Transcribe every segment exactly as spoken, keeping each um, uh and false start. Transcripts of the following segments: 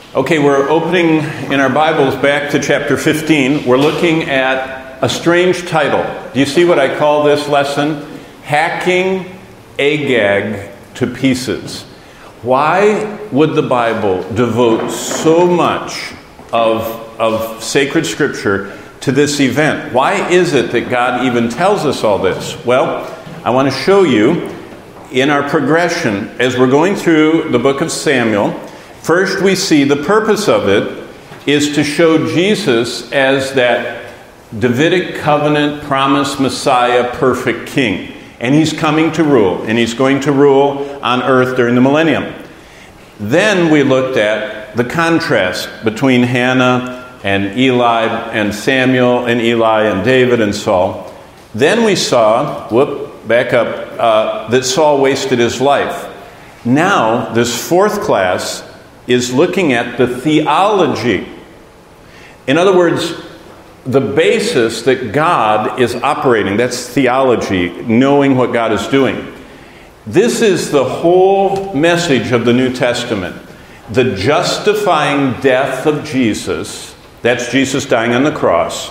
Okay, we're opening in our Bibles back to chapter fifteen. We're looking at a strange title. Do you see what I call this lesson? Hacking Agag to Pieces. Why would the Bible devote so much of, of sacred scripture to this event? Why is it that God even tells us all this? Well, I want to show you in our progression as we're going through the book of Samuel. First, we see the purpose of it is to show Jesus as that Davidic covenant promised Messiah, perfect king. And he's coming to rule, and he's going to rule on earth during the millennium. Then we looked at the contrast between Hannah and Eli and Samuel and Eli and David and Saul. Then we saw, whoop, back up, uh, that Saul wasted his life. Now, this fourth class is looking at the theology. In other words, the basis that God is operating. That's theology, knowing what God is doing. This is the whole message of the New Testament. The justifying death of Jesus, that's Jesus dying on the cross,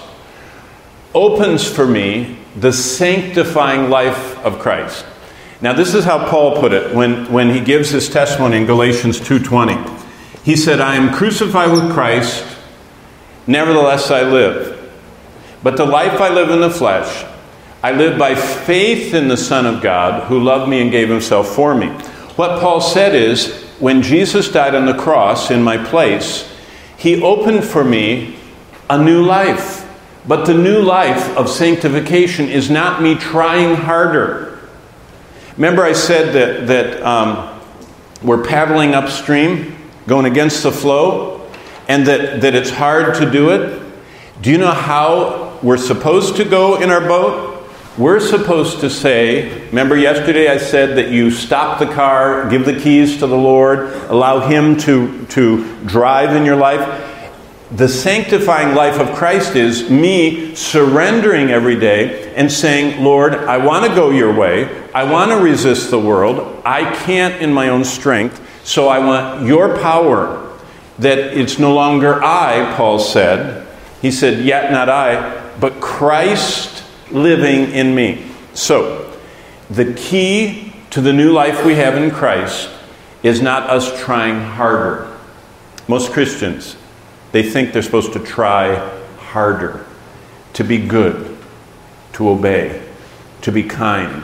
opens for me the sanctifying life of Christ. Now this is how Paul put it when, when he gives his testimony in Galatians two twenty. He said, I am crucified with Christ, nevertheless I live. But the life I live in the flesh, I live by faith in the Son of God, who loved me and gave himself for me. What Paul said is, when Jesus died on the cross in my place, he opened for me a new life. But the new life of sanctification is not me trying harder. Remember I said that, that um, we're paddling upstream, going against the flow, and that, that it's hard to do it? Do you know how we're supposed to go in our boat? We're supposed to say, remember yesterday I said that you stop the car, give the keys to the Lord, allow him to, to drive in your life. The sanctifying life of Christ is me surrendering every day and saying, Lord, I want to go your way. I want to resist the world. I can't in my own strength. So I want your power, that it's no longer I, Paul said. He said, yet not I, but Christ living in me. So, the key to the new life we have in Christ is not us trying harder. Most Christians, they think they're supposed to try harder, to be good, to obey, to be kind.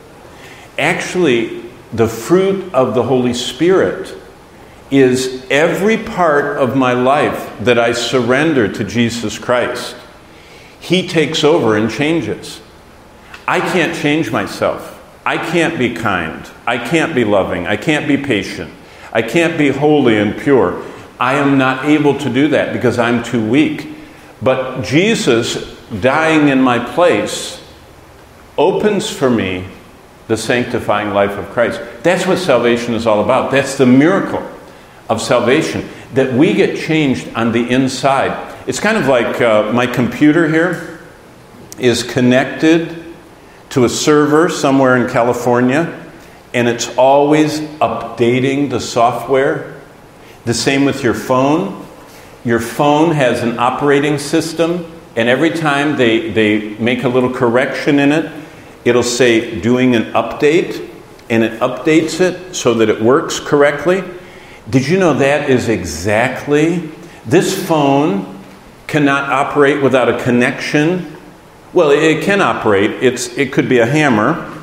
Actually, the fruit of the Holy Spirit is every part of my life that I surrender to Jesus Christ. He takes over and changes. I can't change myself. I can't be kind. I can't be loving. I can't be patient. I can't be holy and pure. I am not able to do that because I'm too weak. But Jesus dying in my place opens for me the sanctifying life of Christ. That's what salvation is all about. That's the miracle of salvation, that we get changed on the inside. It's kind of like uh, my computer here is connected to a server somewhere in California, and it's always updating the software. The same with your phone. Your phone has an operating system, and every time they, they make a little correction in it, it'll say doing an update, and it updates it so that it works correctly. Did you know that is exactly, this phone cannot operate without a connection. Well, it can operate. It's, it could be a hammer.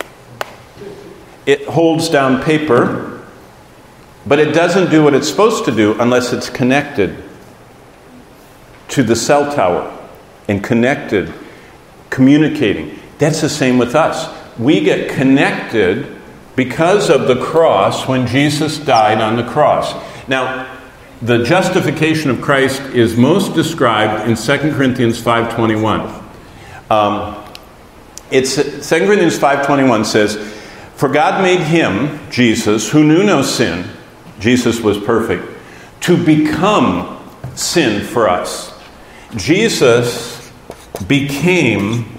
It holds down paper, but it doesn't do what it's supposed to do unless it's connected to the cell tower and connected, communicating. That's the same with us. We get connected because of the cross when Jesus died on the cross. Now, the justification of Christ is most described in Second Corinthians five twenty-one. Um, it's Second Corinthians five twenty-one says, for God made him, Jesus, who knew no sin, Jesus was perfect, to become sin for us. Jesus became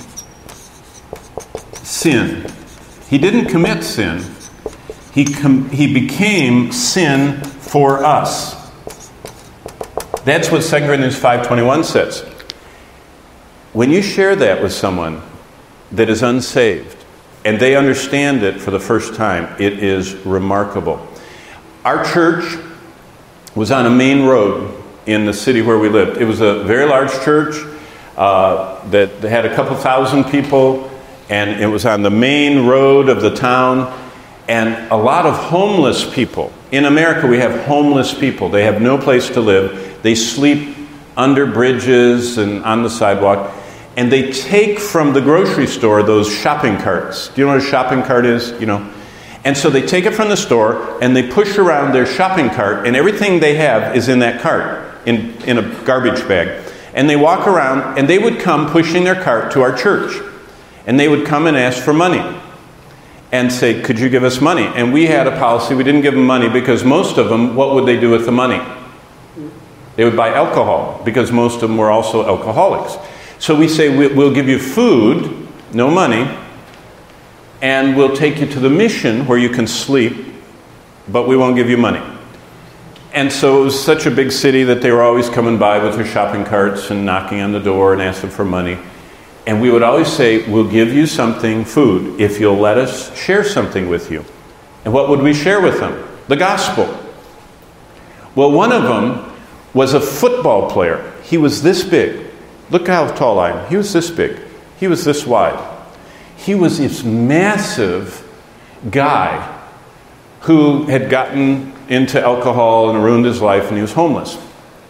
sin. He didn't commit sin. He com- he became sin for us. That's what Second Corinthians five twenty-one says. When you share that with someone that is unsaved, and they understand it for the first time, it is remarkable. Our church was on a main road in the city where we lived. It was a very large church uh, that had a couple thousand people, and it was on the main road of the town, and a lot of homeless people. In America, we have homeless people. They have no place to live. They sleep under bridges and on the sidewalk, and they take from the grocery store those shopping carts. Do you know what a shopping cart is? You know. And so they take it from the store, and they push around their shopping cart, and everything they have is in that cart, in, in a garbage bag. And they walk around, and they would come pushing their cart to our church. And they would come and ask for money and say, could you give us money? And we had a policy, we didn't give them money because most of them, what would they do with the money? They would buy alcohol because most of them were also alcoholics. So we say, we'll give you food, no money, and we'll take you to the mission where you can sleep, but we won't give you money. And so it was such a big city that they were always coming by with their shopping carts and knocking on the door and asking for money. And we would always say, we'll give you something, food, if you'll let us share something with you. And what would we share with them? The gospel. Well, one of them was a football player. He was this big. Look how tall I am. He was this big. He was this wide. He was this massive guy who had gotten into alcohol and ruined his life, and he was homeless.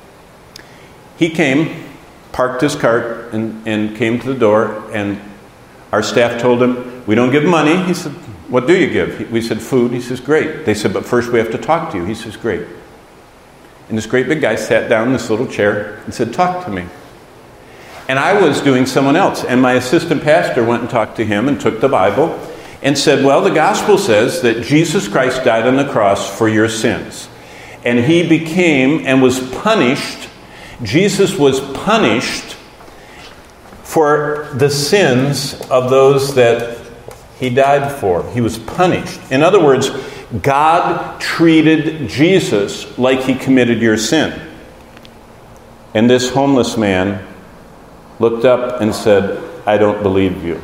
He came, parked his cart, and, and came to the door, and our staff told him, we don't give money. He said, what do you give? He, we said, food. He says, great. They said, but first we have to talk to you. He says, great. And this great big guy sat down in this little chair and said, talk to me. And I was doing someone else, and my assistant pastor went and talked to him and took the Bible and said, well, the gospel says that Jesus Christ died on the cross for your sins. And he became and was punished. Jesus was punished for the sins of those that he died for. He was punished. In other words, God treated Jesus like he committed your sin. And this homeless man looked up and said, I don't believe you.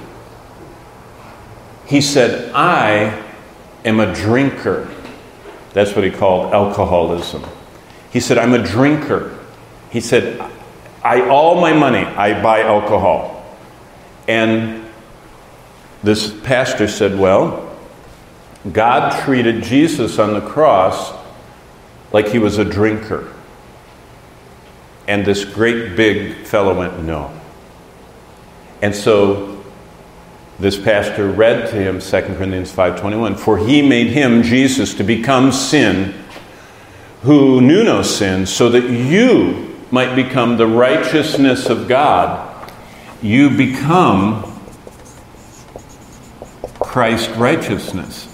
He said, I am a drinker. That's what he called alcoholism. He said, I'm a drinker. He said, I all my money, I buy alcohol. And this pastor said, well, God treated Jesus on the cross like he was a drinker. And this great big fellow went, no. And so this pastor read to him Second Corinthians five twenty-one, for he made him, Jesus, to become sin, who knew no sin, so that you might become the righteousness of God. You become Christ's righteousness,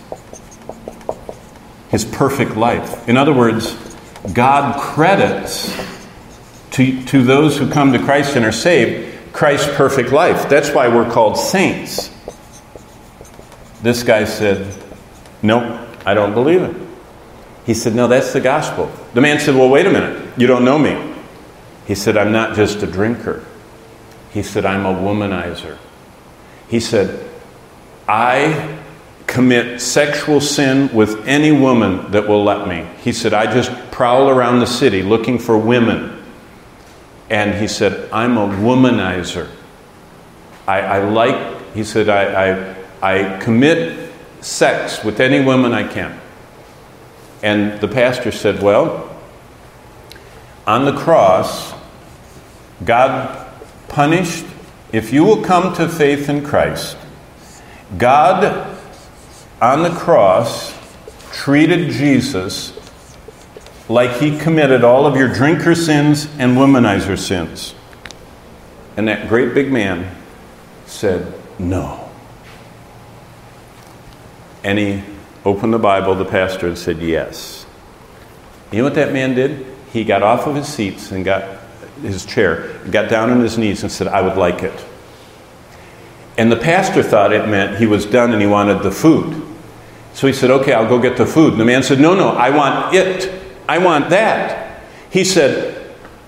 his perfect life. In other words, God credits to, to those who come to Christ and are saved Christ's perfect life. That's why we're called saints. This guy said, nope, I don't believe it. He said, no, that's the gospel. The man said, well, wait a minute. You don't know me. He said, I'm not just a drinker. He said, I'm a womanizer. He said, I commit sexual sin with any woman that will let me. He said, I just prowl around the city looking for women. And he said, I'm a womanizer. I, I like, he said, I, I, I commit sex with any woman I can. And the pastor said, well, on the cross, God punished, if you will come to faith in Christ, God on the cross treated Jesus like he committed all of your drinker sins and womanizer sins. And that great big man said, no. And he opened the Bible, the pastor, and said, yes. You know what that man did? He got off of his seats and got his chair, got down on his knees and said, I would like it. And the pastor thought it meant he was done and he wanted the food. So he said, okay, I'll go get the food. And the man said, no, no, I want it. I want that. He said,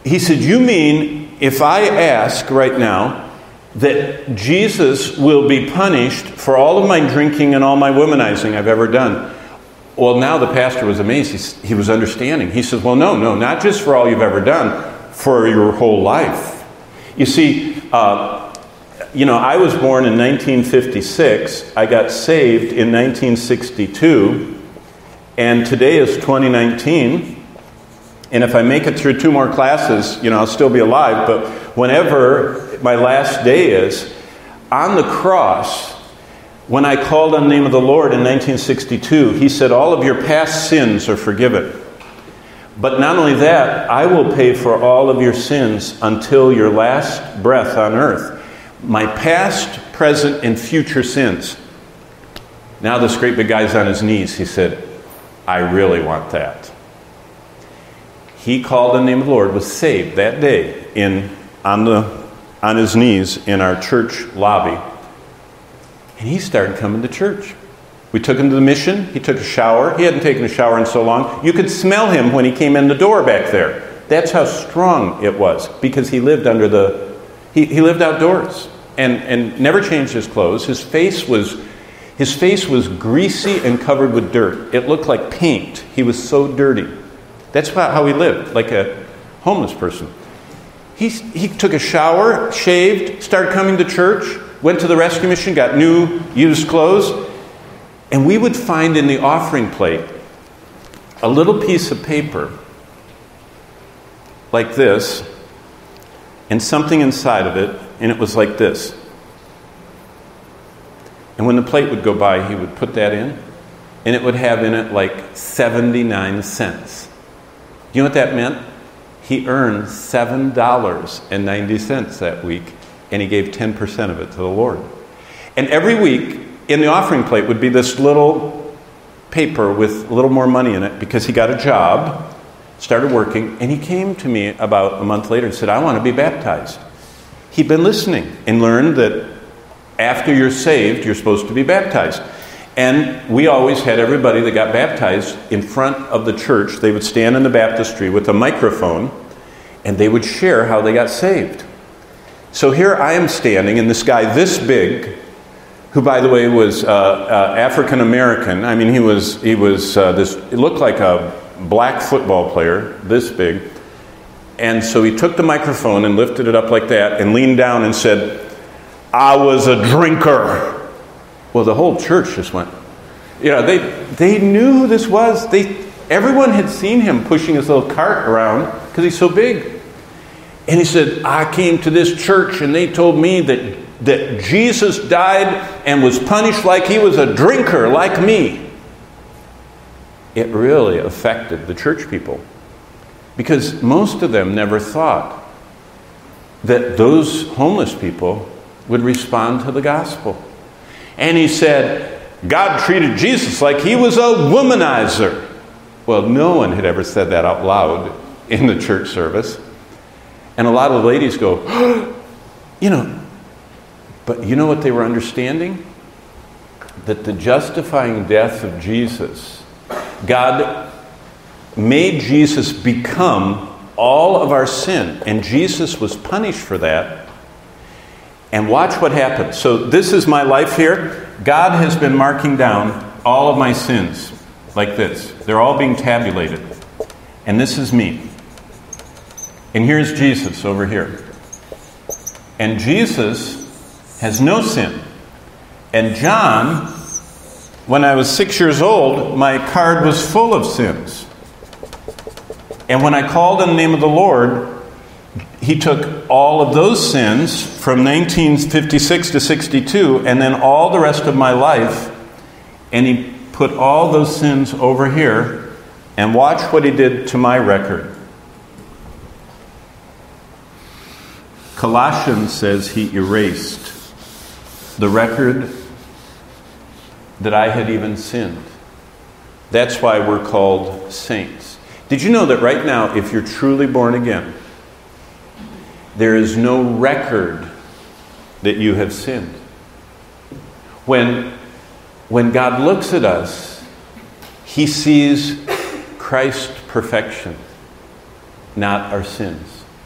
he said, you mean if I ask right now that Jesus will be punished for all of my drinking and all my womanizing I've ever done? Well, now the pastor was amazed. He, he was understanding. He says, well, no, no, not just for all you've ever done, for your whole life. You see, uh, you know, I was born in nineteen fifty-six. I got saved in nineteen sixty-two. And today is twenty nineteen. And if I make it through two more classes, you know, I'll still be alive. But whenever my last day is, on the cross, when I called on the name of the Lord in nineteen sixty-two, he said, all of your past sins are forgiven. But not only that, I will pay for all of your sins until your last breath on earth. My past, present, and future sins. Now this great big guy's on his knees. He said, I really want that. He called on the name of the Lord, was saved that day in on the on his knees in our church lobby. And he started coming to church. We took him to the mission. He took a shower. He hadn't taken a shower in so long. You could smell him when he came in the door back there. That's how strong it was, because he lived under the, he, he lived outdoors and, and never changed his clothes. His face was, his face was greasy and covered with dirt. It looked like paint. He was so dirty. That's how he lived, like a homeless person. He, he took a shower, shaved, started coming to church, went to the rescue mission, got new used clothes. And we would find in the offering plate a little piece of paper like this and something inside of it, and it was like this. And when the plate would go by, he would put that in, and it would have in it like seventy-nine cents. You know what that meant? He earned seven dollars and ninety cents that week, and he gave ten percent of it to the Lord. And every week, in the offering plate would be this little paper with a little more money in it, because he got a job, started working, and he came to me about a month later and said, I want to be baptized. He'd been listening and learned that after you're saved, you're supposed to be baptized. And we always had everybody that got baptized in front of the church. They would stand in the baptistry with a microphone, and they would share how they got saved. So here I am standing, and this guy this big, who, by the way, was uh, uh, African American. I mean, he was he was uh, this. It looked like a black football player, this big. And so he took the microphone and lifted it up like that, and leaned down and said, "I was a drinker." Well, the whole church just went. You know, they they knew who this was. They everyone had seen him pushing his little cart around because he's so big. And he said, "I came to this church, and they told me that." that Jesus died and was punished like he was a drinker like me." It really affected the church people, because most of them never thought that those homeless people would respond to the gospel. And he said, God treated Jesus like he was a womanizer. Well, no one had ever said that out loud in the church service. And a lot of the ladies go, oh, you know, but you know what they were understanding? That the justifying death of Jesus, God made Jesus become all of our sin. And Jesus was punished for that. And watch what happened. So this is my life here. God has been marking down all of my sins like this. They're all being tabulated. And this is me. And here's Jesus over here. And Jesus has no sin. And John, when I was six years old, my card was full of sins. And when I called on the name of the Lord, he took all of those sins from nineteen fifty-six to sixty-two, and then all the rest of my life, and he put all those sins over here, and watch what he did to my record. Colossians says he erased the record that I had even sinned. That's why we're called saints. Did you know that right now, if you're truly born again, there is no record that you have sinned? When, when God looks at us, he sees Christ's perfection, not our sins.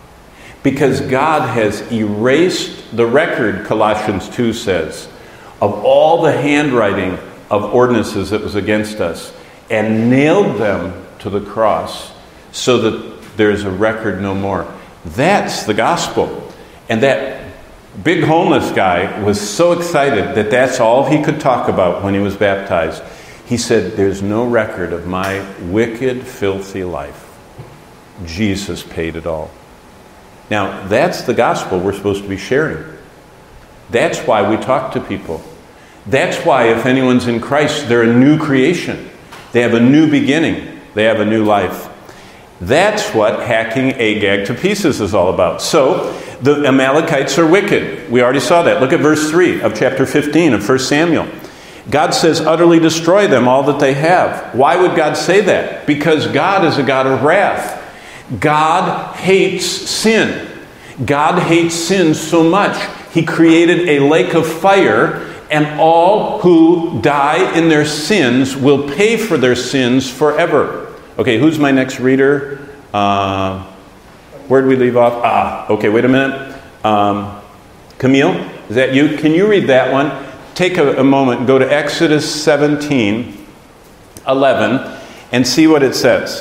Because God has erased the record, Colossians two says, of all the handwriting of ordinances that was against us, and nailed them to the cross so that there is a record no more. That's the gospel. And that big homeless guy was so excited that that's all he could talk about when he was baptized. He said, there's no record of my wicked, filthy life. Jesus paid it all. Now, that's the gospel we're supposed to be sharing. That's why we talk to people. That's why if anyone's in Christ, they're a new creation. They have a new beginning. They have a new life. That's what hacking Agag to pieces is all about. So, the Amalekites are wicked. We already saw that. Look at verse three of chapter fifteen of First Samuel. God says, utterly destroy them, all that they have. Why would God say that? Because God is a God of wrath. God hates sin. God hates sin so much, He created a lake of fire, and all who die in their sins will pay for their sins forever. Okay, who's my next reader? Uh, where did we leave off? Ah, okay, wait a minute. Um, Camille, is that you? Can you read that one? Take a, a moment and go to Exodus seventeen, eleven, and see what it says.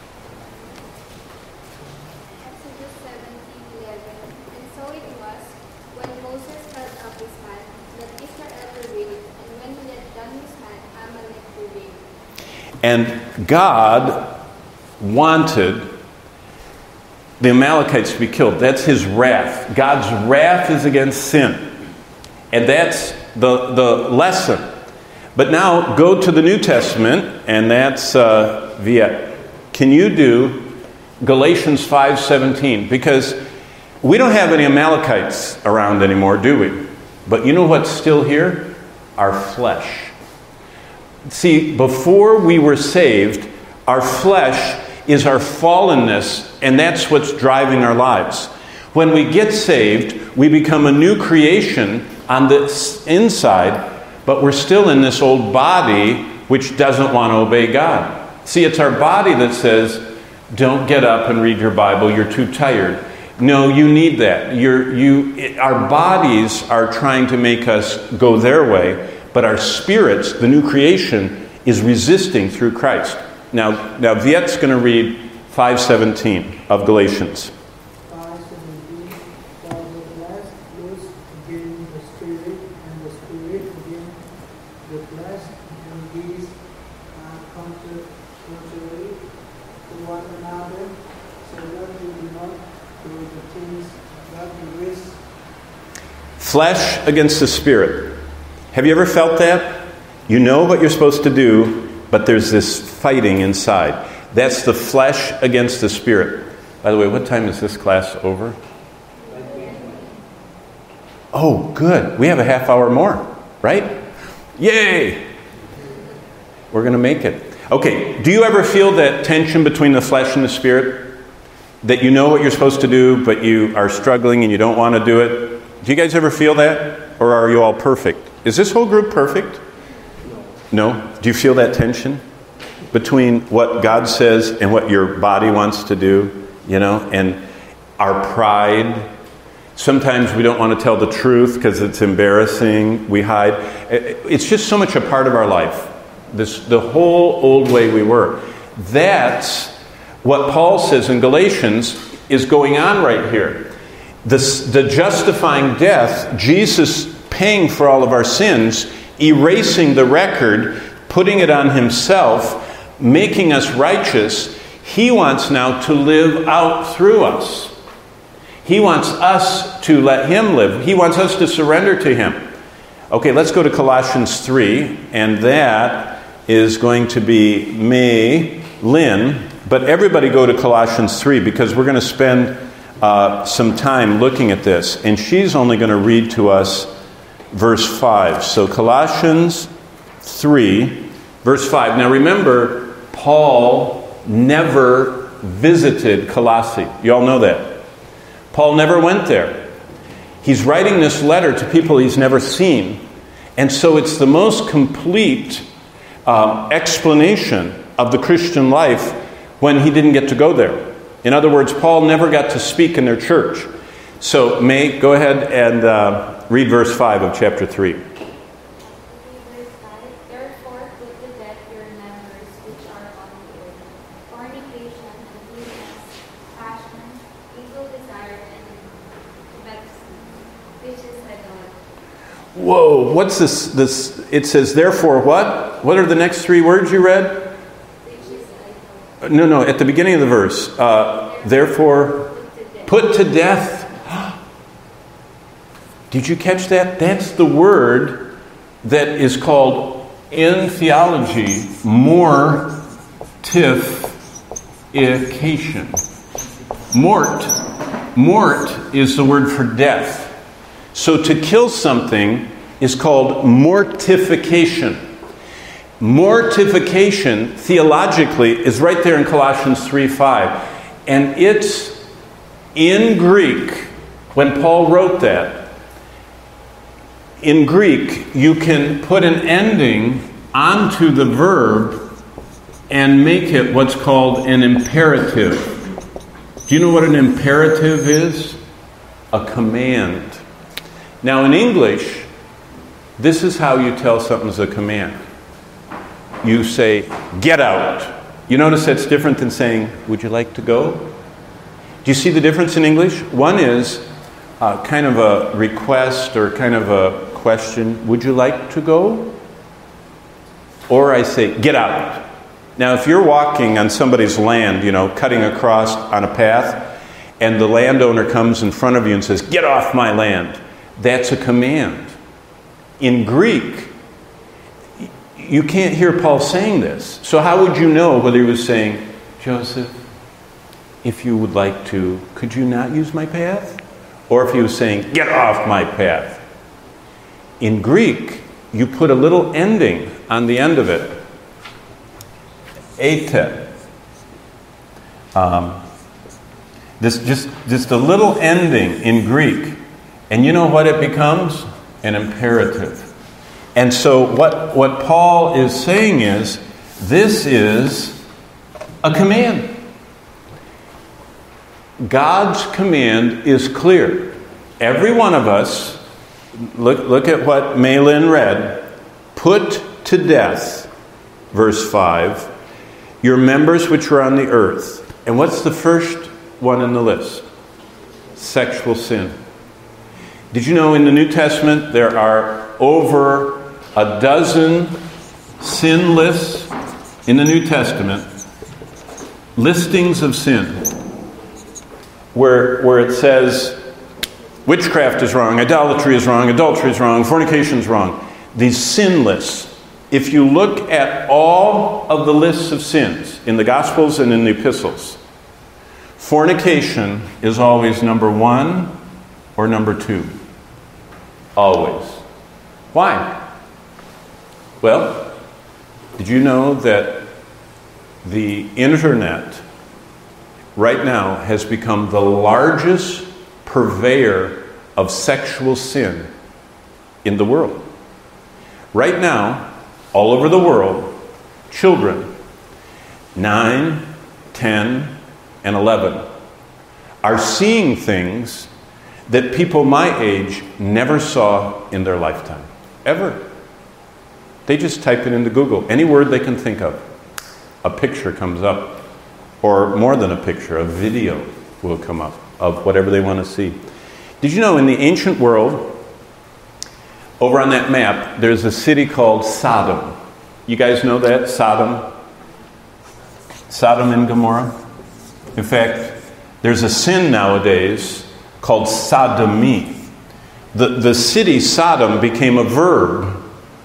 And God wanted the Amalekites to be killed. That's His wrath. God's wrath is against sin. And that's the, the lesson. But now go to the New Testament, and that's uh, Viet. Can you do Galatians five seventeen? Because we don't have any Amalekites around anymore, do we? But you know what's still here? Our flesh. See, before we were saved, our flesh is our fallenness, and that's what's driving our lives. When we get saved, we become a new creation on the inside, but we're still in this old body which doesn't want to obey God. See, it's our body that says, don't get up and read your Bible, you're too tired. No, you need that. You're, you, it, our bodies are trying to make us go their way, but our spirits, the new creation, is resisting through Christ. Now, now Viet's going to read five seventeen of Galatians. five seventeen, for the flesh lusts against the spirit, and the spirit against the flesh, and these are contra- contrary to one another, so that you do not do the things that you wish. Flesh against the spirit. Have you ever felt that? You know what you're supposed to do, but there's this fighting inside. That's the flesh against the spirit. By the way, what time is this class over? Oh, good. We have a half hour more, right? Yay! We're going to make it. Okay, do you ever feel that tension between the flesh and the spirit? That you know what you're supposed to do, but you are struggling and you don't want to do it? Do you guys ever feel that? Or are you all perfect? Is this whole group perfect? No? Do you feel that tension between what God says and what your body wants to do? You know, and our pride. Sometimes we don't want to tell the truth because it's embarrassing. We hide. It's just so much a part of our life. This, the whole old way we were. That's what Paul says in Galatians is going on right here. This, the justifying death, Jesus paying for all of our sins, erasing the record, putting it on Himself, making us righteous. He wants now to live out through us. He wants us to let Him live. He wants us to surrender to Him. Okay, let's go to Colossians three, and that is going to be me, Lynn, but everybody go to Colossians three because we're going to spend uh, some time looking at this, and she's only going to read to us verse five. So Colossians three, verse five. Now remember, Paul never visited Colossae. You all know that. Paul never went there. He's writing this letter to people he's never seen. And so it's the most complete um, explanation of the Christian life when he didn't get to go there. In other words, Paul never got to speak in their church. So, May, go ahead and uh, read verse five of chapter three. Therefore, put to death your members which are on the earth: fornication, lewdness, passion, evil desire, and covetousness, which is idolatry. Whoa, what's this? This it says, therefore, what? What are the next three words you read? No, no, at the beginning of the verse. Uh, therefore, put to death. Did you catch that? That's the word that is called, in theology, mortification. Mort. Mort is the word for death. So to kill something is called mortification. Mortification, theologically, is right there in Colossians three five. And it's in Greek, when Paul wrote that, in Greek, you can put an ending onto the verb and make it what's called an imperative. Do you know what an imperative is? A command. Now, in English, this is how you tell something's a command. You say, get out. You notice that's different than saying, would you like to go? Do you see the difference in English? One is uh, kind of a request or kind of a question, would you like to go? Or I say, get out. Now, if you're walking on somebody's land, you know, cutting across on a path, and the landowner comes in front of you and says, get off my land, that's a command. In Greek, you can't hear Paul saying this. So how would you know whether he was saying, Joseph, if you would like to, could you not use my path? Or if he was saying, get off my path. In Greek, you put a little ending on the end of it. Ete. Um, this just, just a little ending in Greek. And you know what it becomes? An imperative. And so what, what Paul is saying is, this is a command. God's command is clear. Every one of us, look, look at what Maylin read, put to death, verse five, your members which are on the earth. And what's the first one in the list? Sexual sin. Did you know in the New Testament there are over a dozen sin lists in the New Testament, listings of sin, where, where it says witchcraft is wrong, idolatry is wrong, adultery is wrong, fornication is wrong. These sin lists. If you look at all of the lists of sins in the Gospels and in the epistles, fornication is always number one or number two. Always. Why? Well, did you know that the internet right now has become the largest purveyor of sexual sin in the world? Right now, all over the world, children, nine, ten, and eleven, are seeing things that people my age never saw in their lifetime. Ever. They just type it into Google. Any word they can think of. A picture comes up. Or more than a picture, a video will come up of whatever they want to see. Did you know in the ancient world, over on that map, there's a city called Sodom. You guys know that? Sodom? Sodom and Gomorrah? In fact, there's a sin nowadays called sodomy. The, the city Sodom became a verb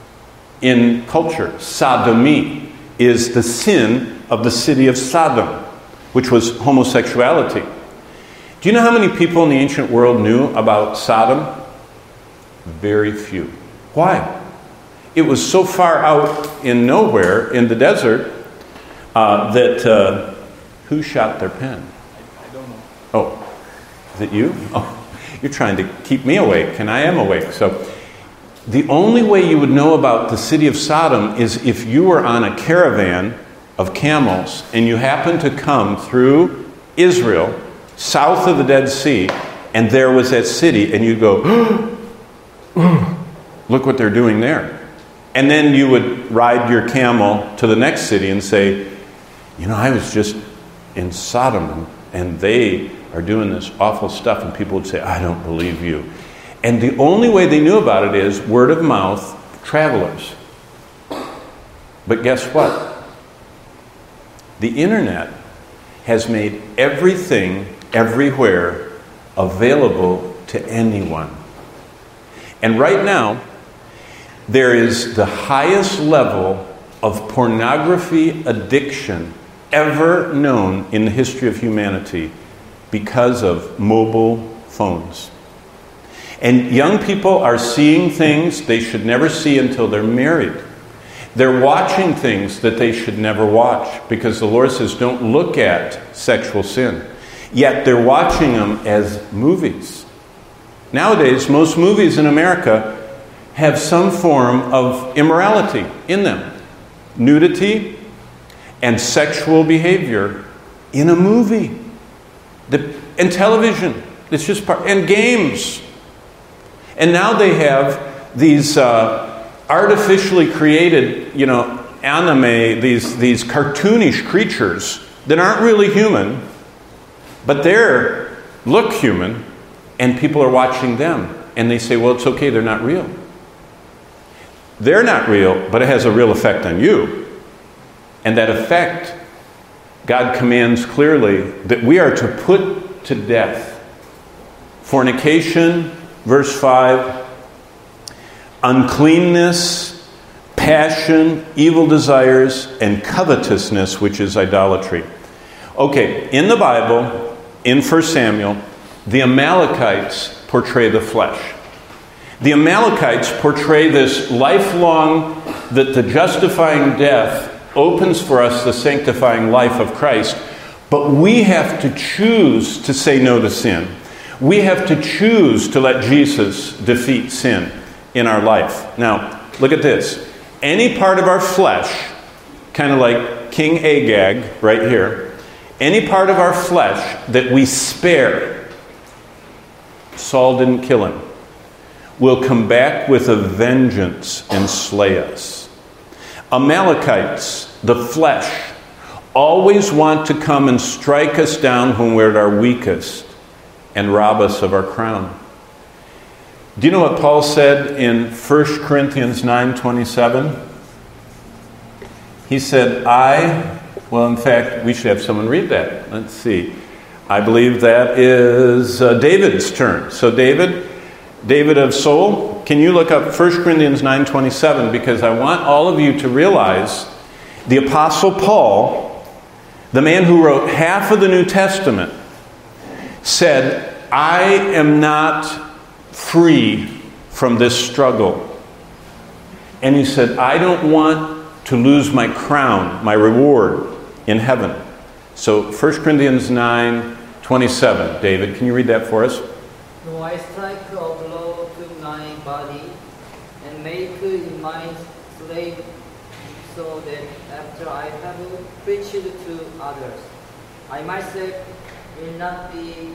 in culture. Sodomy is the sin of the city of Sodom, which was homosexuality. Do you know how many people in the ancient world knew about Sodom? Very few. Why? It was so far out in nowhere, in the desert, uh, that... Uh, who shot their pen? I, I don't know. Oh, is it you? Oh, you're trying to keep me awake, and I am awake. So the only way you would know about the city of Sodom is if you were on a caravan of camels and you happened to come through Israel, south of the Dead Sea, and there was that city, and you'd go, oh, look what they're doing there. And then you would ride your camel to the next city and say, you know, I was just in Sodom, and they are doing this awful stuff, and people would say, I don't believe you. And the only way they knew about it is word of mouth, travelers. But guess what? The internet has made everything, everywhere, available to anyone. And right now, there is the highest level of pornography addiction ever known in the history of humanity because of mobile phones. And young people are seeing things they should never see until they're married. They're watching things that they should never watch because the Lord says don't look at sexual sin. Yet they're watching them as movies. Nowadays, most movies in America have some form of immorality in them. Nudity and sexual behavior in a movie. The, and television. It's just part, and games. And now they have these uh, artificially created, you know, anime, these, these cartoonish creatures that aren't really human, but they look human, and people are watching them. And they say, well, it's okay, they're not real. They're not real, but it has a real effect on you. And that effect, God commands clearly that we are to put to death fornication, verse five, uncleanness, passion, evil desires, and covetousness, which is idolatry. Okay, in the Bible, in First Samuel, the Amalekites portray the flesh. The Amalekites portray this lifelong, that the justifying death opens for us the sanctifying life of Christ. But we have to choose to say no to sin. We have to choose to let Jesus defeat sin in our life. Now, look at this. Any part of our flesh, kind of like King Agag right here, any part of our flesh that we spare, Saul didn't kill him, will come back with a vengeance and slay us. Amalekites, the flesh, always want to come and strike us down when we're at our weakest and rob us of our crown. Do you know what Paul said in First Corinthians nine twenty-seven? He said, I, well, in fact, we should have someone read that. Let's see. I believe that is uh, David's turn. So David, David of Soul, can you look up First Corinthians nine twenty-seven? Because I want all of you to realize the Apostle Paul, the man who wrote half of the New Testament, said, I am not free from this struggle. And he said, I don't want to lose my crown, my reward in heaven. So First Corinthians nine twenty-seven. David, can you read that for us? No, I strike a blow to my body and make it my slave, so that after I have preached to others, I myself will not be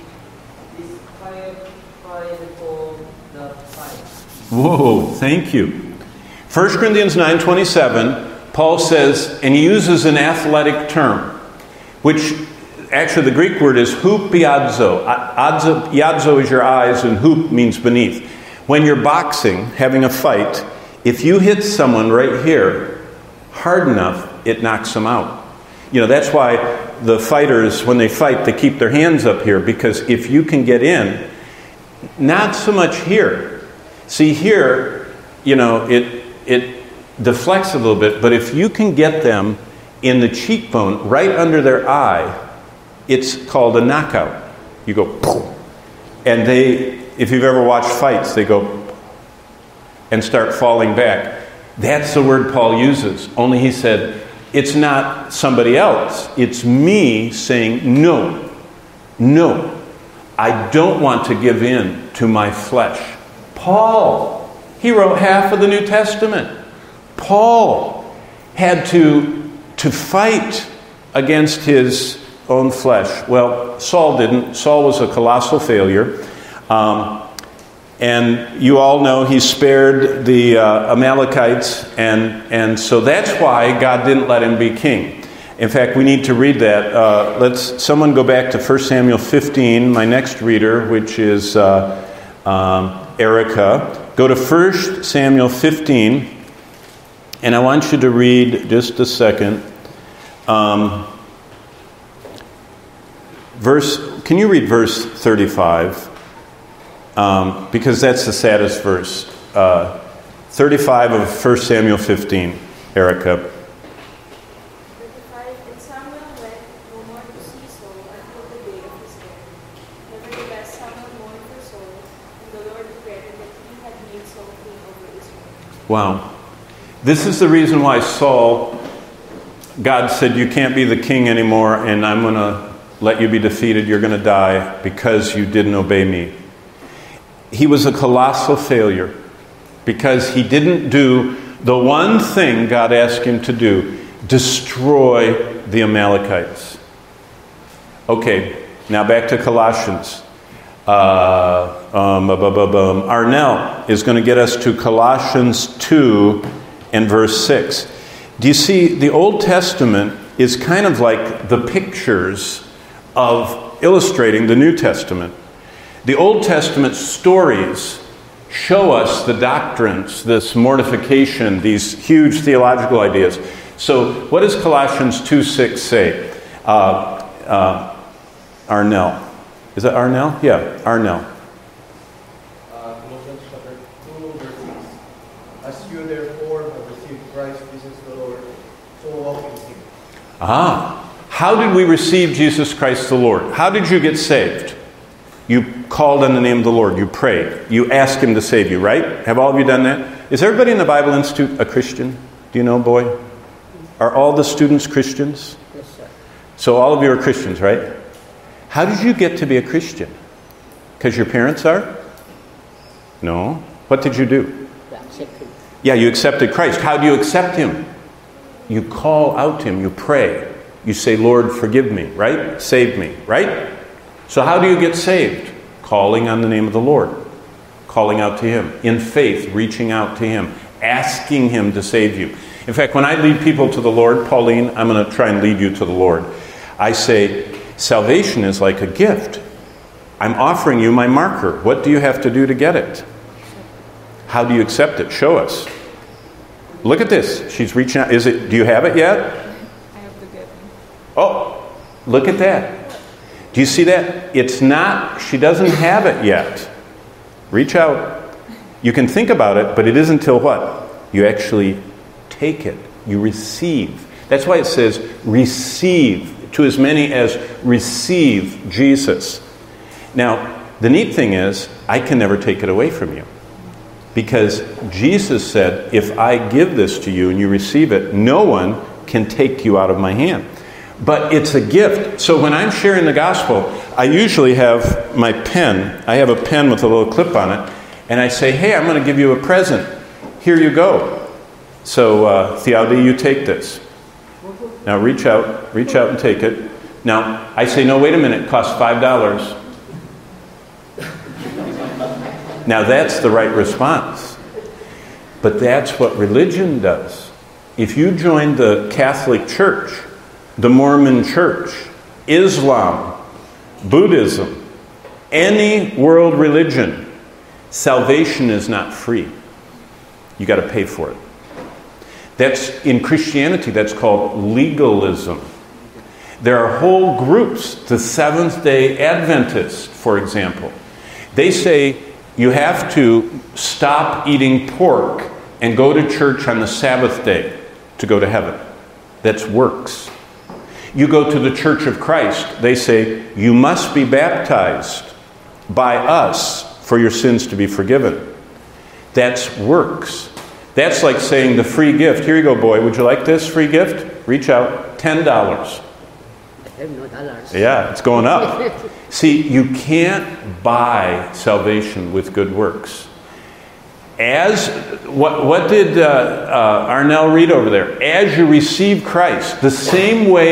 disqualified for the fight. Whoa, thank you. First Corinthians nine twenty-seven, Paul says, and he uses an athletic term, which actually the Greek word is hupiadzo. Iadzo is your eyes, and hoop means beneath. When you're boxing, having a fight, if you hit someone right here hard enough, it knocks them out. You know, that's why the fighters, when they fight, they keep their hands up here, because if you can get in, not so much here. See, here, you know, it it deflects a little bit, but if you can get them in the cheekbone, right under their eye, it's called a knockout. You go, poof, and they, if you've ever watched fights, they go and start falling back. That's the word Paul uses, only he said, it's not somebody else. It's me saying, no, no, I don't want to give in to my flesh. Paul, he wrote half of the New Testament. Paul had to, to fight against his own flesh. Well, Saul didn't. Saul was a colossal failure. Um, and you all know he spared the uh, Amalekites, and, and so that's why God didn't let him be king. In fact, we need to read that. Uh, let's someone go back to First Samuel fifteen, my next reader, which is uh, um, Erica. Go to First Samuel fifteen, and I want you to read just a second. Um, verse, can you read verse thirty-five? Um, because that's the saddest verse. Uh, thirty-five of First Samuel fifteen, Erica. And Samuel went no more to see Saul until the day of his death. Nevertheless, Samuel mourned for Saul, and the Lord regretted that he had made Saul king over Israel. Wow. This is the reason why Saul, God said, you can't be the king anymore, and I'm going to let you be defeated. You're going to die because you didn't obey me. He was a colossal failure because he didn't do the one thing God asked him to do, destroy the Amalekites. Okay, now back to Colossians. Uh, um, bu- bu- bu- um, Arnell is going to get us to Colossians two and verse six. Do you see, the Old Testament is kind of like the pictures of illustrating the New Testament. The Old Testament stories show us the doctrines, this mortification, these huge theological ideas. So what does Colossians two six say? Uh, uh, Arnell. Is that Arnell? Yeah, Arnell. Uh, Colossians chapter two, verse six. As you therefore have received Christ Jesus the Lord, so walk in him. Ah, how did we receive Jesus Christ the Lord? How did you get saved? You called on the name of the Lord. You prayed. You asked him to save you, right? Have all of you done that? Is everybody in the Bible Institute a Christian? Do you know, boy? Are all the students Christians? Yes, sir. So all of you are Christians, right? How did you get to be a Christian? Because your parents are? No. What did you do? Yeah, you accepted Christ. How do you accept him? You call out to him. You pray. You say, Lord, forgive me, right? Save me, right? So how do you get saved? Calling on the name of the Lord. Calling out to him. In faith, reaching out to him. Asking him to save you. In fact, when I lead people to the Lord, Pauline, I'm going to try and lead you to the Lord. I say, salvation is like a gift. I'm offering you my marker. What do you have to do to get it? How do you accept it? Show us. Look at this. She's reaching out. Is it? Do you have it yet? I have to get him. Oh, look at that. Do you see that? It's not, she doesn't have it yet. Reach out. You can think about it, but it isn't until what? You actually take it. You receive. That's why it says receive, to as many as receive Jesus. Now, the neat thing is, I can never take it away from you. Because Jesus said, if I give this to you and you receive it, no one can take you out of my hand. But it's a gift. So when I'm sharing the gospel, I usually have my pen. I have a pen with a little clip on it. And I say, hey, I'm going to give you a present. Here you go. So, uh, Thealdi, you take this. Now reach out. Reach out and take it. Now, I say, no, wait a minute. It costs five dollars. Now, that's the right response. But that's what religion does. If you join the Catholic Church, the Mormon Church, Islam, Buddhism, any world religion, salvation is not free. You got to pay for it. That's in Christianity, that's called legalism. There are whole groups, the Seventh-day Adventists, for example. They say you have to stop eating pork and go to church on the Sabbath day to go to heaven. That's works. You go to the Church of Christ, they say, you must be baptized by us for your sins to be forgiven. That's works. That's like saying the free gift. Here you go, boy. Would you like this free gift? Reach out. ten dollars. Yeah, it's going up. See, you can't buy salvation with good works. As, what, what did uh, uh, Arnell read over there? As you receive Christ, the same way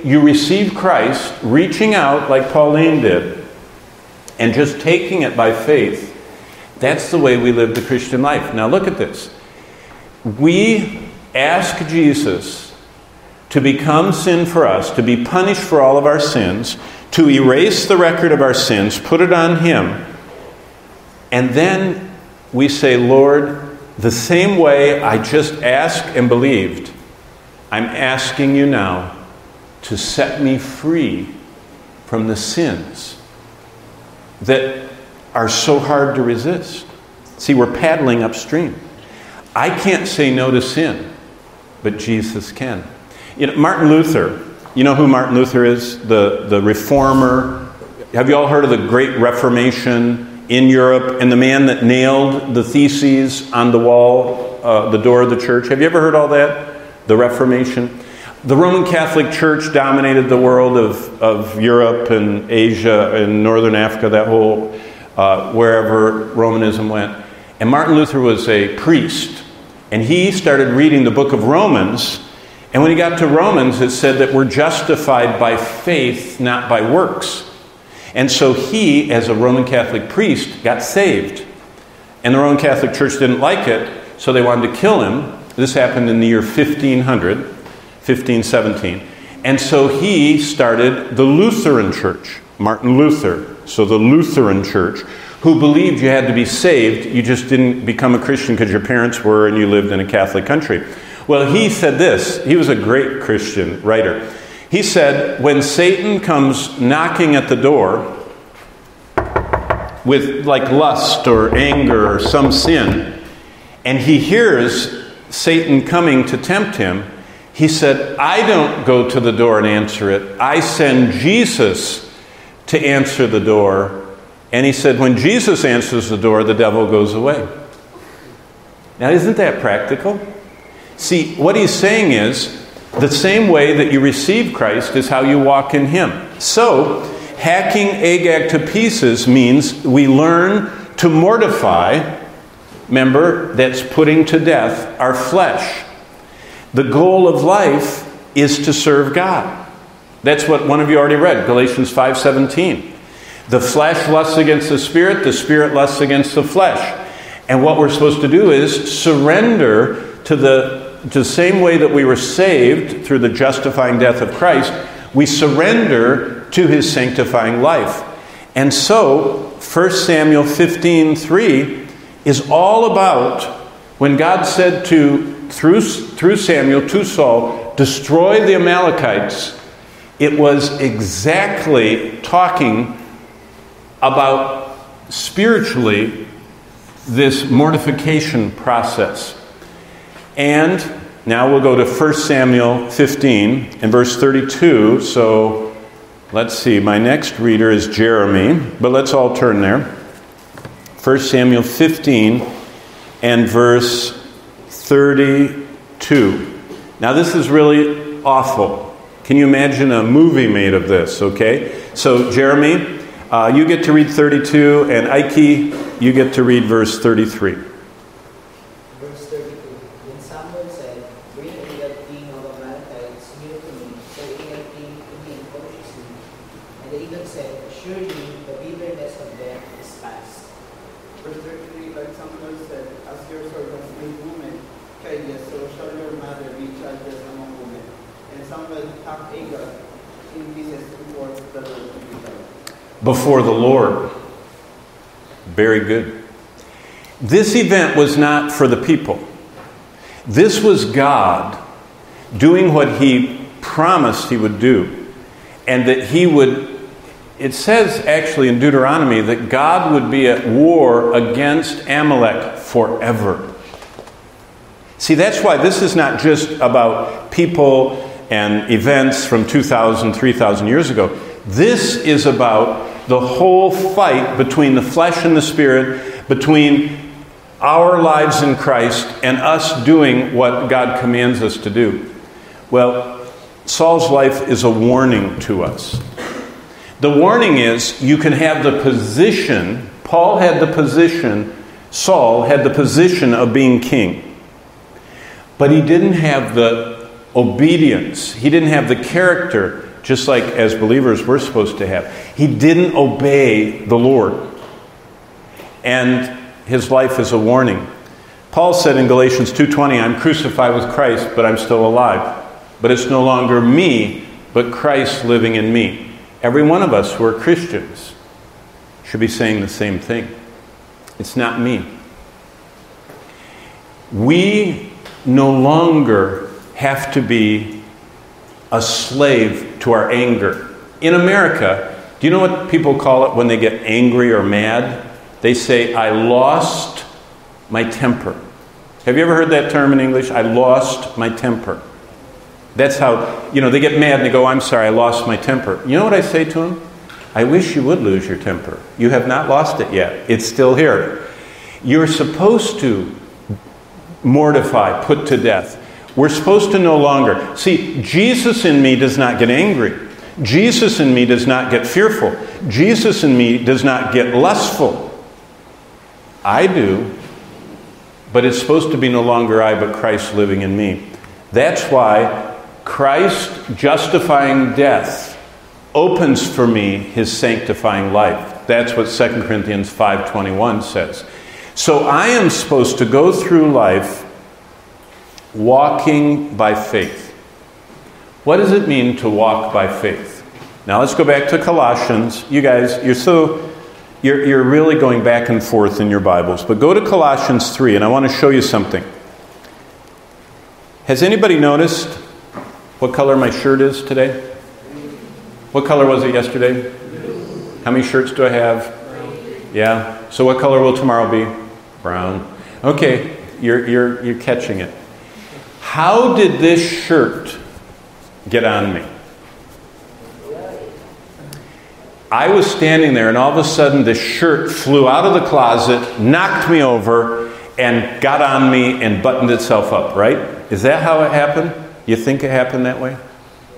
you receive Christ, reaching out like Pauline did, and just taking it by faith, that's the way we live the Christian life. Now look at this. We ask Jesus to become sin for us, to be punished for all of our sins, to erase the record of our sins, put it on Him, and then we say, Lord, the same way I just asked and believed, I'm asking you now to set me free from the sins that are so hard to resist. See, we're paddling upstream. I can't say no to sin, but Jesus can. You know, Martin Luther, you know who Martin Luther is? The, the reformer. Have you all heard of the Great Reformation in Europe and the man that nailed the theses on the wall, uh, the door of the church? Have you ever heard all that? The Reformation. The Roman Catholic Church dominated the world of, of Europe and Asia and Northern Africa, that whole, uh, wherever Romanism went. And Martin Luther was a priest. And he started reading the book of Romans. And when he got to Romans, it said that we're justified by faith, not by works. And so he, as a Roman Catholic priest, got saved. And the Roman Catholic Church didn't like it, so they wanted to kill him. This happened in the year fifteen hundred, fifteen seventeen. And so he started the Lutheran Church, Martin Luther. So the Lutheran Church, who believed you had to be saved. You just didn't become a Christian because your parents were and you lived in a Catholic country. Well, he said this. He was a great Christian writer. He said, when Satan comes knocking at the door with like lust or anger or some sin, and he hears Satan coming to tempt him, he said, I don't go to the door and answer it. I send Jesus to answer the door. And he said, when Jesus answers the door, the devil goes away. Now, isn't that practical? See, what he's saying is, the same way that you receive Christ is how you walk in Him. So, hacking Agag to pieces means we learn to mortify, remember, that's putting to death our flesh. The goal of life is to serve God. That's what one of you already read, Galatians five seventeen. The flesh lusts against the spirit, the spirit lusts against the flesh. And what we're supposed to do is surrender to the, to the same way that we were saved through the justifying death of Christ, we surrender to His sanctifying life. And so, First Samuel fifteen three is all about when God said to, through, through Samuel to Saul, destroy the Amalekites. It was exactly talking about spiritually this mortification process. And now we'll go to First Samuel fifteen and verse thirty-two. So let's see, my next reader is Jeremy, but let's all turn there. First Samuel fifteen and verse thirty-two. Now this is really awful. Can you imagine a movie made of this, okay? So Jeremy, uh, you get to read thirty-two, and Ike, you get to read verse thirty-three. Verse thirty-two. Then Samuel said, bring Agag king of Amalekites near to me, so Agag king to me cautiously. And the Agag said, surely the bitterness of death is past. Verse thirty-three, but Samuel said, as your servant is woman, childless, so shall your mother be childless among women. And Samuel hacked Agag in pieces before the Lord to be done. Before the Lord. Very good. This event was not for the people. This was God doing what He promised He would do. And that He would, it says actually in Deuteronomy that God would be at war against Amalek forever. See, that's why this is not just about people and events from two thousand, three thousand years ago. This is about the whole fight between the flesh and the spirit, between our lives in Christ and us doing what God commands us to do. Well, Saul's life is a warning to us. The warning is you can have the position, Paul had the position, Saul had the position of being king. But he didn't have the obedience, he didn't have the character just like as believers we're supposed to have. He didn't obey the Lord. And his life is a warning. Paul said in Galatians two twenty, I'm crucified with Christ, but I'm still alive. But it's no longer me, but Christ living in me. Every one of us who are Christians should be saying the same thing. It's not me. We no longer have to be a slave to our anger. In America, do you know what people call it when they get angry or mad? They say, I lost my temper. Have you ever heard that term in English? I lost my temper. That's how, you know, they get mad and they go, I'm sorry, I lost my temper. You know what I say to them? I wish you would lose your temper. You have not lost it yet. It's still here. You're supposed to mortify, put to death. We're supposed to no longer. See, Jesus in me does not get angry. Jesus in me does not get fearful. Jesus in me does not get lustful. I do, but it's supposed to be no longer I, but Christ living in me. That's why Christ justifying death opens for me his sanctifying life. That's what Second Corinthians five twenty-one says. So I am supposed to go through life walking by faith. What does it mean to walk by faith? Now let's go back to Colossians. You guys, you're so you're you're really going back and forth in your Bibles. But go to Colossians three, and I want to show you something. Has anybody noticed what color my shirt is today? What color was it yesterday? How many shirts do I have? Yeah. So what color will tomorrow be? Brown. Okay, you're you're you're catching it. How did this shirt get on me? I was standing there and all of a sudden the shirt flew out of the closet, knocked me over, and got on me and buttoned itself up, right? Is that how it happened? You think it happened that way?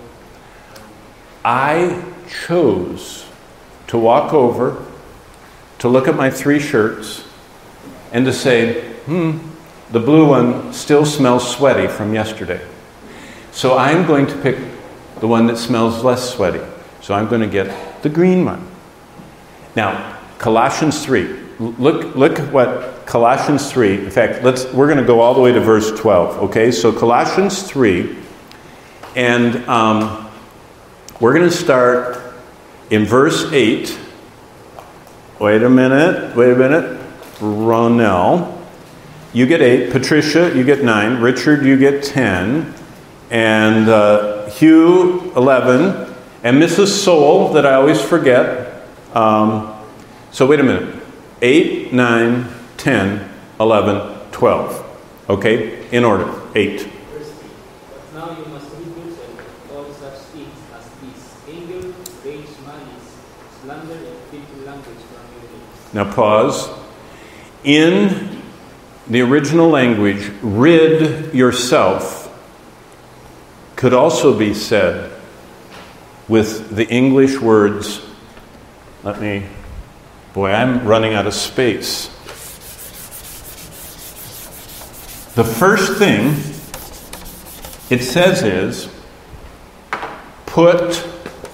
I chose to walk over, to look at my three shirts, and to say, hmm, the blue one still smells sweaty from yesterday. So I'm going to pick the one that smells less sweaty. So I'm going to get the green one. Now, Colossians three. Look, look at what Colossians three. In fact, let's we're going to go all the way to verse twelve. Okay, so Colossians three, and um, we're going to start in verse eight. Wait a minute. Wait a minute. Ronell, you get eight. Patricia, you get nine. Richard, you get ten. And uh, Hugh, eleven. And Missus Soul, that I always forget. Um, so wait a minute. eight, nine, ten, eleven, twelve. Okay? In order. eight. But now you must rid yourself of all such things as these: anger, rage, malice, slander, and filthy language from your lips. Now pause. In the original language, rid yourself could also be said with the English words, let me, boy, I'm running out of space. The first thing it says is, put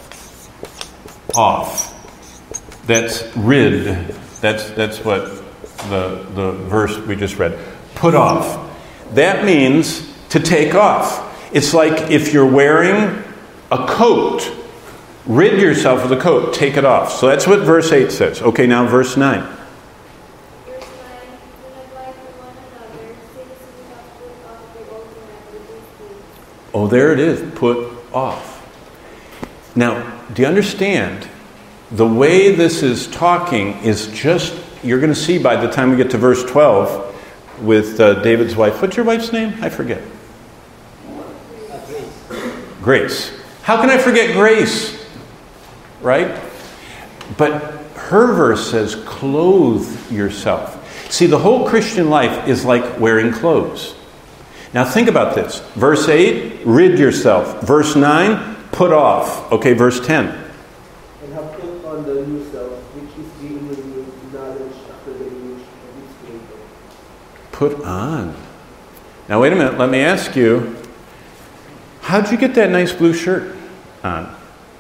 off. That's rid. That's that's what the the verse we just read. Put off. That means to take off. It's like if you're wearing a coat. Rid yourself of the coat. Take it off. So that's what verse eight says. Okay, now verse nine. Verse nine, do not lie to one another, citizens have put off the old man with his deeds. Oh, there it is. Put off. Now, do you understand? The way this is talking is just, you're going to see by the time we get to verse twelve with uh, David's wife. What's your wife's name? I forget. Grace. How can I forget Grace? Right? But her verse says, clothe yourself. See, the whole Christian life is like wearing clothes. Now think about this. Verse eight, rid yourself. Verse nine, put off. Okay, verse ten. And have put on the new self, which is being renewed in knowledge after the image of its creator. Put on. Now wait a minute, let me ask you, how'd you get that nice blue shirt on?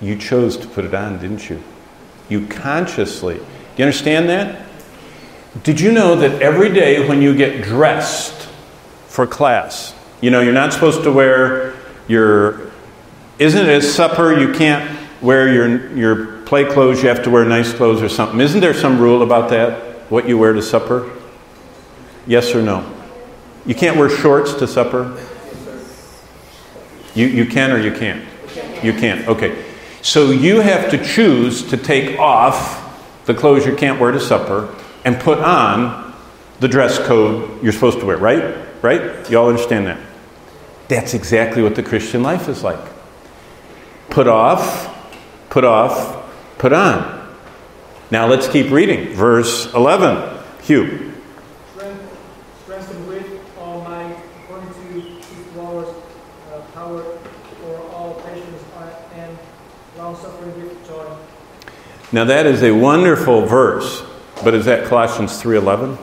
You chose to put it on, didn't you? You consciously. Do you understand that? Did you know that every day when you get dressed for class, you know, you're not supposed to wear your, isn't it at supper you can't wear your your play clothes, you have to wear nice clothes or something. Isn't there some rule about that? What you wear to supper? Yes or no? You can't wear shorts to supper? You you can or you can't? You can't. Okay. So you have to choose to take off the clothes you can't wear to supper and put on the dress code you're supposed to wear, right? Right? You all understand that? That's exactly what the Christian life is like. Put off, put off, put on. Now let's keep reading. Verse eleven. Hugh. Strength, strengthen with all might, according to his glorious uh, power, for all patience and long suffering with joy. Now that is a wonderful verse, but is that Colossians three eleven?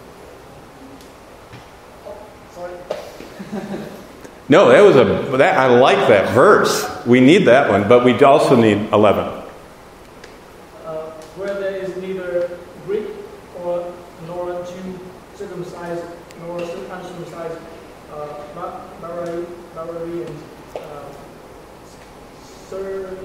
Sorry. No, that was a that I like that verse. We need that one, but we also need eleven. Uh, where there is neither Greek or nor Jew, circumcised nor uncircumcised, uh, barbarian, uh, sir,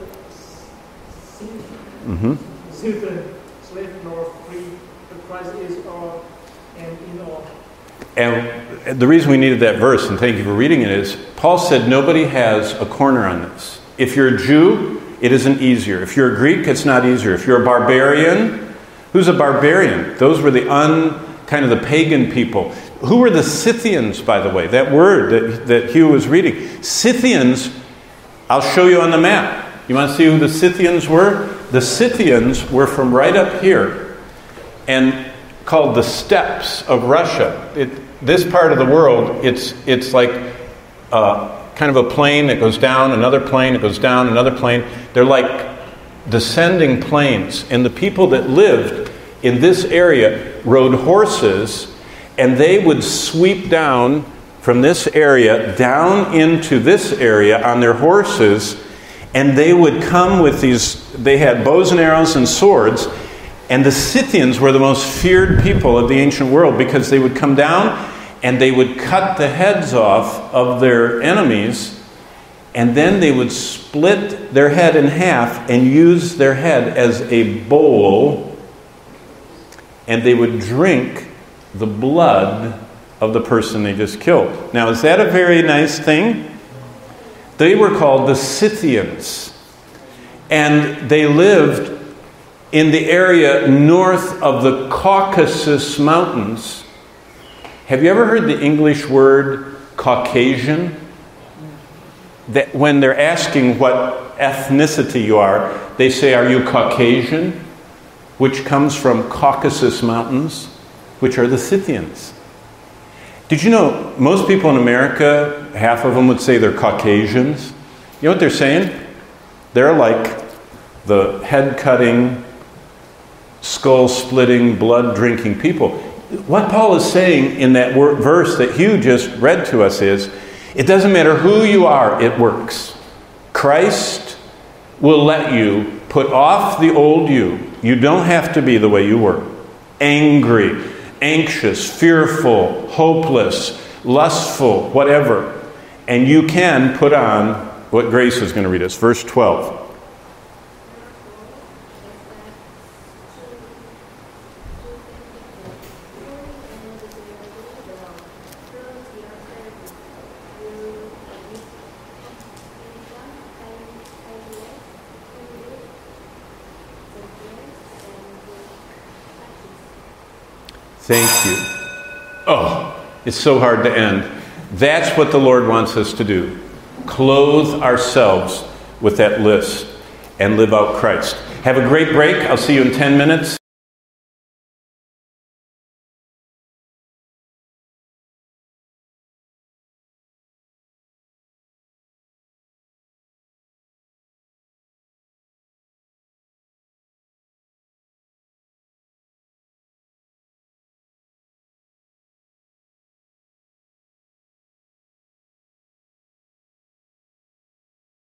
Mm-hmm. Scythian, slave nor free, but Christ is all and in all. And the reason we needed that verse, and thank you for reading it, is Paul said nobody has a corner on this. If you're a Jew, it isn't easier. If you're a Greek, it's not easier. If you're a barbarian, who's a barbarian? Those were the un, kind of the pagan people. Who were the Scythians, by the way? That word that, that Hugh was reading. Scythians, I'll show you on the map. You want to see who the Scythians were? The Scythians were from right up here and called the steppes of Russia. It, this part of the world, it's it's like uh, kind of a plane that goes down, another plane that goes down, another plane. They're like descending planes. And the people that lived in this area rode horses, and they would sweep down from this area down into this area on their horses, and they would come with these, they had bows and arrows and swords. And the Scythians were the most feared people of the ancient world because they would come down and they would cut the heads off of their enemies, and then they would split their head in half and use their head as a bowl, and they would drink the blood of the person they just killed. Now, is that a very nice thing? They were called the Scythians, and they lived in the area north of the Caucasus Mountains. Have you ever heard the English word Caucasian? That when they're asking what ethnicity you are, they say, "Are you Caucasian?" Which comes from Caucasus Mountains, which are the Scythians. Did you know most people in America, half of them would say they're Caucasians? You know what they're saying? They're like the head-cutting, skull-splitting, blood-drinking people. What Paul is saying in that word, verse that Hugh just read to us is, it doesn't matter who you are, it works. Christ will let you put off the old you. You don't have to be the way you were. Angry, anxious, fearful, hopeless, lustful, whatever. And you can put on what Grace is going to read us. Verse twelve. Thank you. Oh, it's so hard to end. That's what the Lord wants us to do. Clothe ourselves with that list and live out Christ. Have a great break. I'll see you in ten minutes.